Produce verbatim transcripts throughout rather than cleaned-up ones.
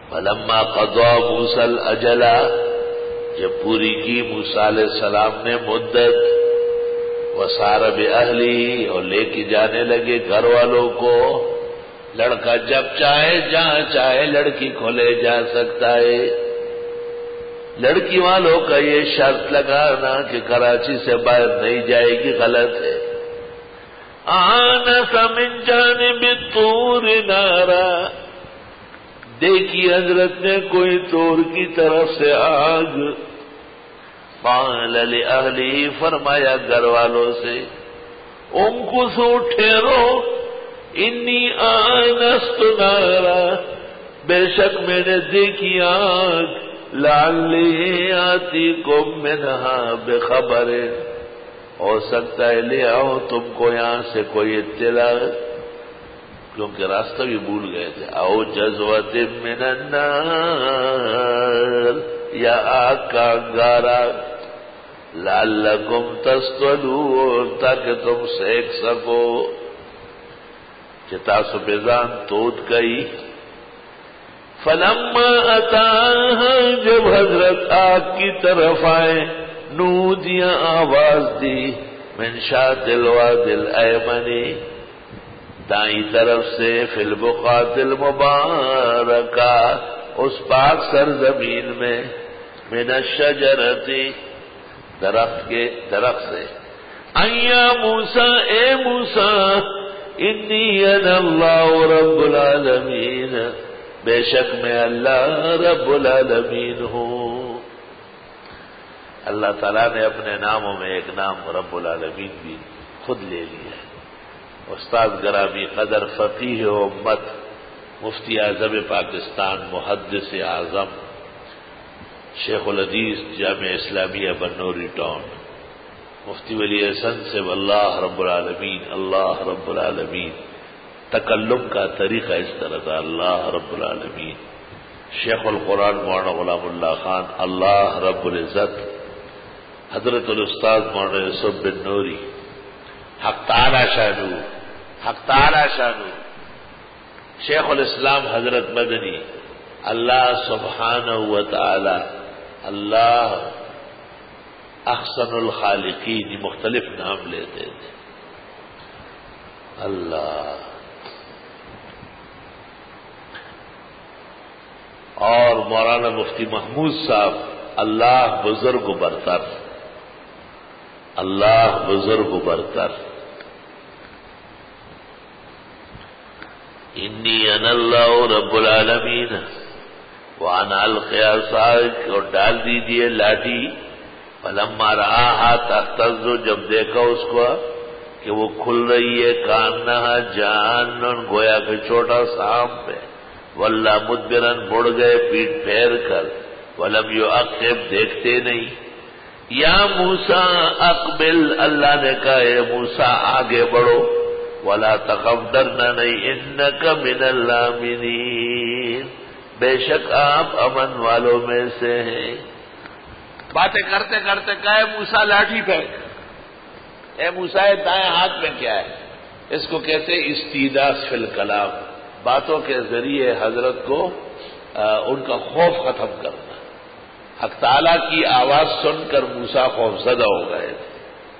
فلما قضا موسیٰ الاجل، جب پوری کی موسیٰ علیہ السلام نے مدت، وسار بأہلہ، اور لے کے جانے لگے گھر والوں کو. لڑکا جب چاہے جہاں چاہے لڑکی کو لے جا سکتا ہے. لڑکی والوں کا یہ شرط لگانا کہ کراچی سے باہر نہیں جائے گی غلط ہے. آنس من جانب الطور نارا، دیکھی حضرت نے کوئی طور کی طرف سے آگ. قال لأہلہ، فرمایا گھر والوں سے، امکثوا، ٹھہرو، انی آنست نارا، بے شک میں نے دیکھی آگ، لعلی آتیکم منہا بخبر، ہو سکتا ہے لے آؤ تم کو یہاں سے کوئی اطلاع، کیونکہ راستہ بھی بھول گئے تھے. او جذوۃ من النار، یا آگ کا انگارہ، لعلکم تصطلون، تاکہ تم سیکھ سکو. چتاسو بیزان تود گئی. فلما اتاها، جب حضرت آگ کی طرف آئے، نودیا، آواز دی، من شاط الوادی الایمنی، دائیں طرف سے، فی البقعۃ المبارکہ، اس پاک سرزمین میں، من الشجرۃ، درخت کے درخت سے. ایا موسیٰ، اے موسیٰ، انی انا اللہ رب العالمین، بے شک میں اللہ رب العالمین ہوں. اللہ تعالیٰ نے اپنے ناموں میں ایک نام رب العالمین بھی خود لے لیا ہے. استاد گرامی قدر فقیہ و امت، مفتی اعظم پاکستان، محدث اعظم، شیخ الحدیث جامعہ اسلامیہ بنوری ٹاؤن، مفتی ولی احسن سے اللہ رب العالمین، اللہ رب العالمین. تکلم کا طریقہ اس طرح تھا، اللہ رب العالمین. شیخ القرآن مولانا غلام اللہ خان، اللہ رب العزت. حضرت الاستاذ مولانا یوسف بن نوری، حق تعالی شانو، حق تعالی شانو. شیخ الاسلام حضرت مدنی، اللہ سبحانہ و تعالی، اللہ احسن الخالقین، مختلف نام لیتے تھے. اللہ. اور مولانا مفتی محمود صاحب، اللہ بزرگ برتر، اللہ بزرگ برتر. انی انا اللہ رب العالمین وانا القی عصاک، اور ڈال دیجیے لاٹھی. فلما رآہا تہتز، جب دیکھا اس کو کہ وہ کھل رہی ہے، کانہا جان، گویا کہ چھوٹا سانپ ہے. واللہ مدبرن، مڑ گئے پیٹ پھیر کر. ولم یعقب، دیکھتے نہیں. یا موسیٰ اقبل، اللہ نے کہا اے موسیٰ آگے بڑھو. ولا تخف، ڈرنا نہیں. انک من الآمنین، بے شک آپ امن والوں میں سے ہیں. باتیں کرتے کرتے کہا اے موسیٰ لاٹھی پھینک. اے موسیٰ دائیں ہاتھ میں کیا ہے؟ اس کو کہتے استیداس فی الکلام، باتوں کے ذریعے حضرت کو ان کا خوف ختم کرنا. حق تعالیٰ کی آواز سن کر موسیٰ خوف زدہ ہو گئے تھے.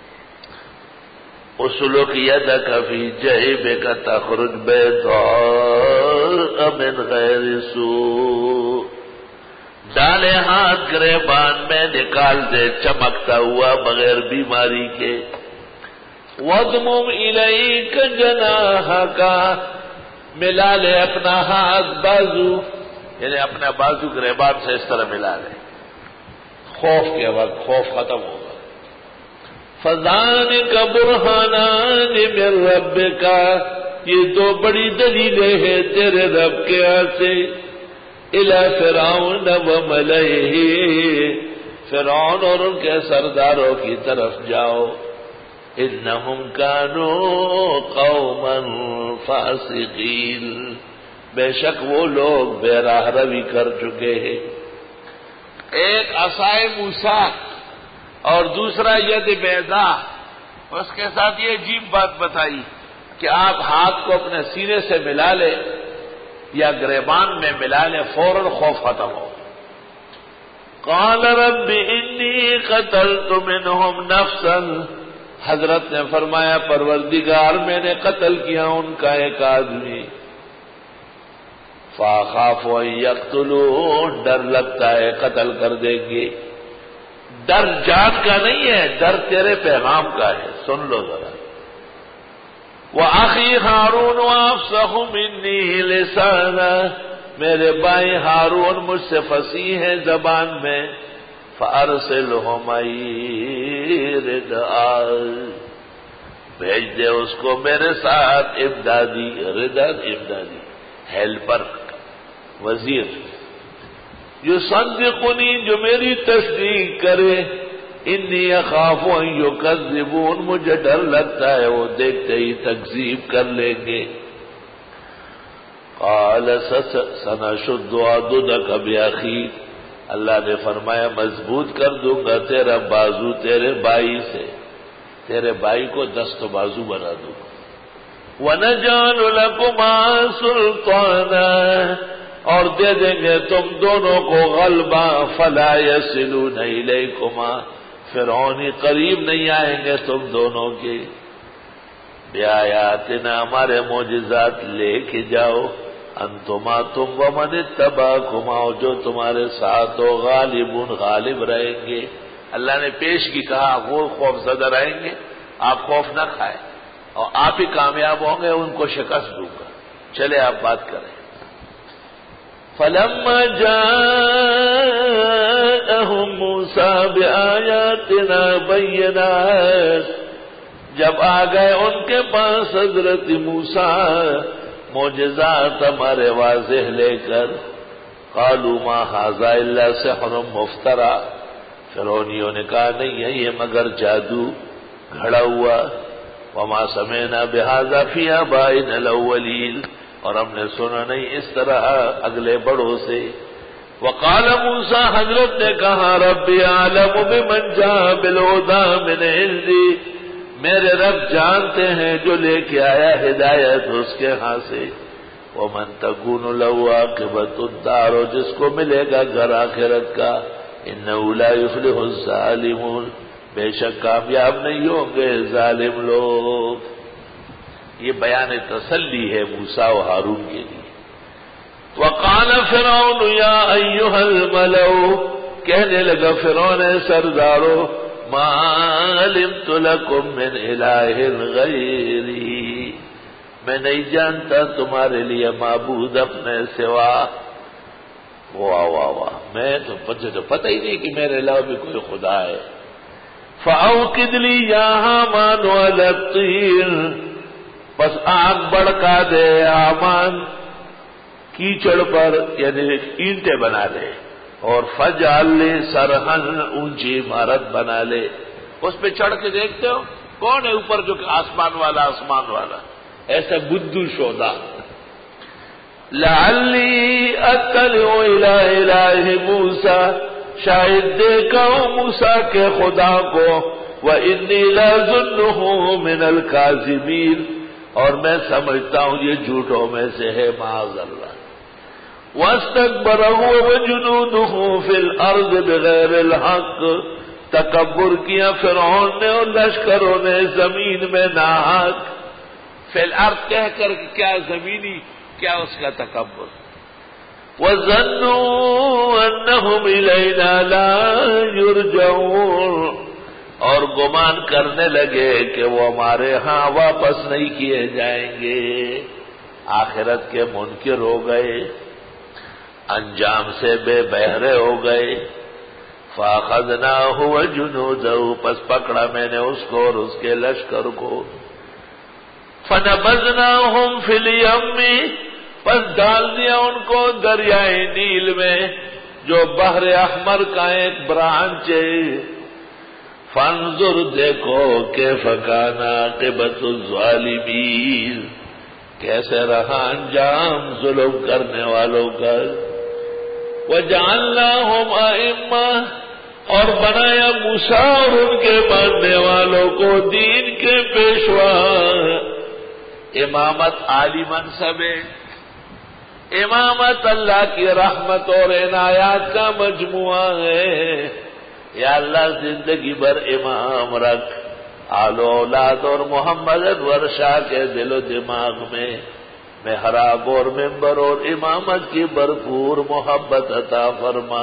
اسلک یدک فی جیبک تخرج بیضاء من غیر سوء، ڈالے ہاتھ گریبان میں، نکال دے چمکتا ہوا بغیر بیماری کے. وَاضْمُمْ إِلَيْكَ جَنَاحَكَ، ملا لے اپنا ہاتھ بازو، یعنی اپنا بازو گریبان سے اس طرح ملا لے. خوف کے وقت خوف ختم ہوگا. فَذَانِكَ بُرْحَانَانِ مِن رَبِّكَ، یہ دو بڑی دلیلیں ہیں تیرے رب کے ہاں سے. إِلَى فِرْعَوْنَ وَمَلَئِهِ، فرعون اور ان کے سرداروں کی طرف جاؤ. انہم کانوا قوما فاسقین، بے شک وہ لوگ بے راہ روی کر چکے ہیں. ایک عصائے موسیٰ اور دوسرا ید بیضا. اس کے ساتھ یہ عجیب بات بتائی کہ آپ ہاتھ کو اپنے سینے سے ملا لے یا گریبان میں ملا لے فوراً خوف ختم ہو. قال رب انی قتلت منهم نفسا، حضرت نے فرمایا پروردگار میں نے قتل کیا ان کا ایک آدمی. فاخاف ان یقتلون، ڈر لگتا ہے قتل کر دیں گے. ڈر جان کا نہیں ہے، ڈر تیرے پیغام کا ہے. سن لو ذرا. وَأَخِي هَارُونُ أَفْصَحُ مِنِّي لِسَانًا، میرے بھائی ہارون مجھ سے فصیح ہے زبان میں. فَأَرْسِلْهُ مَعِي رِدْءً، بھیج دے اس کو میرے ساتھ امدادی. ردن امدادی، ہیلپر، وزیر. یصدقنی، جو میری تصدیق کرے. انی اخاف ان یکذبون، مجھے ڈر لگتا ہے وہ دیکھتے ہی تکذیب کر لیں گے. قال سنشد عضدک باخیک، اللہ نے فرمایا مضبوط کر دوں گا تیرا بازو تیرے بھائی سے، تیرے بھائی کو دست و بازو بنا دوں گا. وَنَجْعَلُ لَكُمَا سُلْطَانًا، اور دے دیں گے تم دونوں کو غلبہ. فَلَا يَصِلُونَ إِلَيْكُمَا، فرعونی قریب نہیں آئیں گے تم دونوں کے. بِآیاتِنَا، ہمارے معجزات لے کے جاؤ. انتما، تم ومن اتبعکما، جو تمہارے ساتھ ہو. غالبون، غالب رہیں گے. اللہ نے پیش کی کہا وہ خوف زدہ رہیں گے، آپ خوف نہ کھائیں، اور آپ ہی کامیاب ہوں گے، ان کو شکست دوں گا. چلے آپ بات کریں. فَلَمَّا جَاءَهُم مُوسَىٰ بِآيَاتِنَا بَيِّنَاتٍ، جب آ گئے ان کے پاس حضرت موسیٰ معجزات ہمارے واضح لے کر. قالوا ما هذا الا سحر مفترى، فرعونیوں نے کہا نہیں ہے یہ مگر جادو گھڑا ہوا. وما سمعنا بهذا في آبائنا الاولين، اور ہم نے سنا نہیں اس طرح اگلے بڑوں سے. وقال موسیٰ، حضرت نے کہا ربی اعلم بمن جاء بالهدى من عندی، میرے رب جانتے ہیں جو لے کے آیا ہدایت اس کے ہاں سے. ومن تكون له عاقبۃ الدار، جس کو ملے گا گھر آخرت کا. انه لا يفلح الظالمون، بے شک کامیاب نہیں ہوں گے ظالم لوگ. یہ بیان تسلی ہے موسیٰ و ہارون کے لیے. وقال فرعون یا ایھا الملأ، کہنے لگا فرعون سردارو، ما علمت لکم من الہ غیری، میں نہیں جانتا تمہارے لیے معبود اپنے سوا. واہ واہ واہ، میں تو مجھے تو پتہ ہی نہیں کہ میرے علاوہ بھی کوئی خدا ہے. فأوقد لی یا حامان علی الطین، بس آگ بڑکا دے حامان کیچڑ پر، یعنی اینٹیں بنا لے. اور فجعل لی سرحن، اونچی عمارت بنا لے. اس پہ چڑھ کے دیکھتے ہو کون ہے اوپر جو کہ آسمان والا آسمان والا، ایسا بدھو شودا. لعلی اطلع الی الہ موسیٰ، شاید دیکھا ہوں موسیٰ کے خدا کو. وانی لأظنہ من الکاذبین، اور میں سمجھتا ہوں یہ جھوٹوں میں سے ہے، معاذ اللہ. واستکبر هو وجنودہ فی الارض بغیر الحق، تکبر کیا فرعون نے اور لشکروں نے زمین میں ناحق. فی الارض کہہ کر کیا زمینی، کیا اس کا تکبر. وظنوا انہم الینا لا یرجعون، اور گمان کرنے لگے کہ وہ ہمارے ہاں واپس نہیں کیے جائیں گے. آخرت کے منکر ہو گئے، انجام سے بے بہرے ہو گئے. فاخذناہ وجنودہ، پس پکڑا میں نے اس کو اور اس کے لشکر کو. فنبذناہم فی الیم، پس ڈال دیا ان کو دریائے نیل میں، جو بحر احمر کا ایک برانچ ہے. فانظر، دیکھو، کیف کان عاقبۃ الظالمین، کیسے رہا انجام ظلم کرنے والوں کا. وجعلناہم ائمہ، اور بنایا موسیٰ اور ان کے ماننے والوں کو دین کے پیشوا. امامت عالی منصب ہے، امامت اللہ کی رحمت اور عنایات کا مجموعہ ہے. یا اللہ زندگی بھر امام رکھ آل و اولاد اور محمد انور شاہ کے دل و دماغ میں محراب اور ممبر اور امامت کی بھرپور محبت عطا فرما.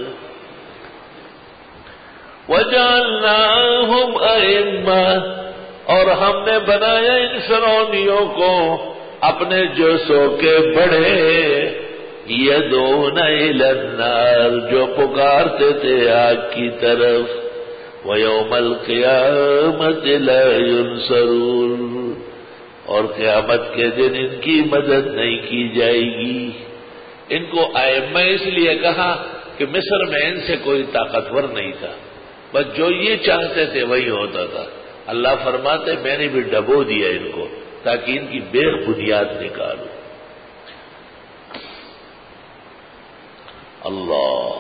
وَجَعَلْنَاهُمْ أَئِمَّةً اور ہم نے بنایا ان فرعونیوں کو اپنے جوسوں کے بڑے. يَدْعُونَ إِلَى النَّارِ جو پکارتے تھے آگ کی طرف. وَيَوْمَ الْقِيَامَةِ لَا يُنصَرُونَ اور قیامت کے دن ان کی مدد نہیں کی جائے گی. ان کو ائمہ اس لیے کہا کہ مصر میں ان سے کوئی طاقتور نہیں تھا، بس جو یہ چاہتے تھے وہی ہوتا تھا. اللہ فرماتے میں نے بھی ڈبو دیا ان کو تاکہ ان کی بے بنیاد نکالو. اللہ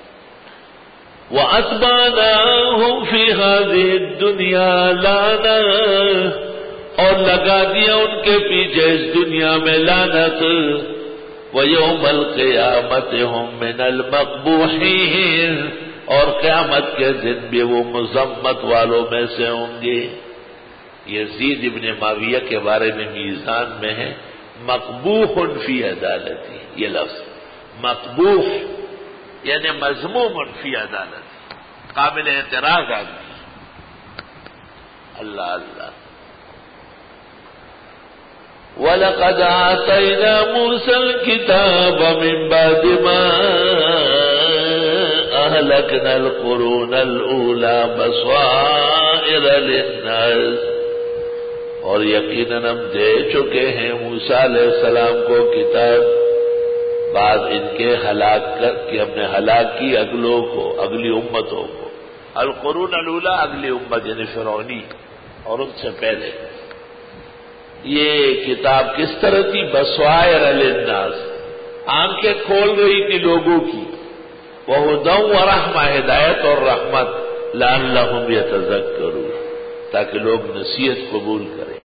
وَأَتْبَعْنَاهُمْ فِي هَذِهِ الدُّنْيَا لَعْنَةً اور لگا دیا ان کے پیچھے اس دنیا میں لعنت. وَيَوْمَ الْقِيَامَةِ هُمْ مِنَ الْمَقْبُوحِينَ اور قیامت کے دن بھی وہ مذمت والوں میں سے ہوں گے. یزید ابن معاویہ کے بارے میں میزان میں ہے مقبوح فی عدالتی. یہ لفظ مقبوح یعنی مذموم فی عدالتی، قابل اعتراض آدمی. اللہ اللہ. وَلَقَدْ آتَيْنَا مُوسَى الْكِتَابَ مِنْ بَعْدِ مَا أَهْلَكْنَا الْقُرُونَ الْأُولَى بَصَائِرَ لِلنَّاسِ اور یقیناً ہم دے چکے ہیں موسیٰ علیہ السلام کو کتاب بعد ان کے ہلاک کر کہ ہم نے ہلاک کی اگلوں کو، اگلی امتوں کو. القرون الاولی اگلی امت یعنی فرعونی اور ان سے پہلے. یہ کتاب کس طرح تھی؟ بصائر للناس آنکھیں کھول رہی تھی لوگوں کی. وہدی ورحمہ ہدایت اور رحمت لعلہم یتذکرون تاکہ لوگ نصیحت قبول کریں.